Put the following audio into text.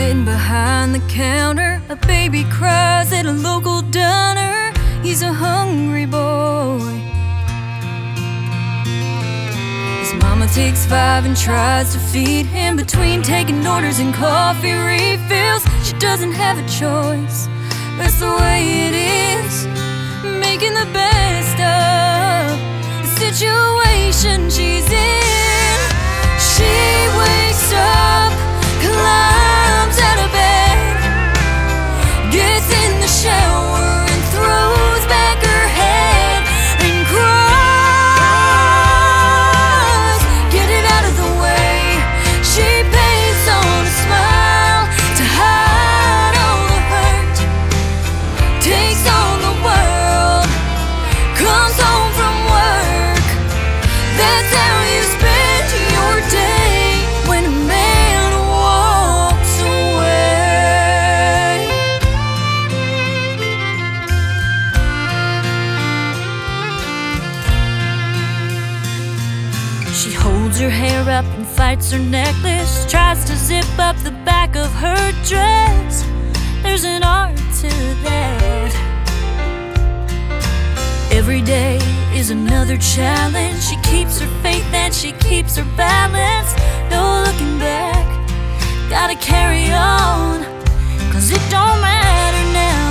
Sitting behind the counter, a baby cries at a local diner. He's a hungry boy. His mama takes 5 and tries to feed him. Between taking orders and coffee refills, she doesn't have a choice. That's the way it is, making the best of the situation she's in. She wakes up, climbs out of bed, gets in the shower and throws back her head and cries. Get it out of the way. She paints on a smile to hide all the hurt. Takes on the world, comes home from work. That's how you spend your day when a man walks away. She holds her hair up and fights her necklace, tries to zip up the back of her dress. There's an art to that. Every day is another challenge. She keeps her faith and she keeps her balance. No looking back, gotta carry on, 'cause it don't matter now.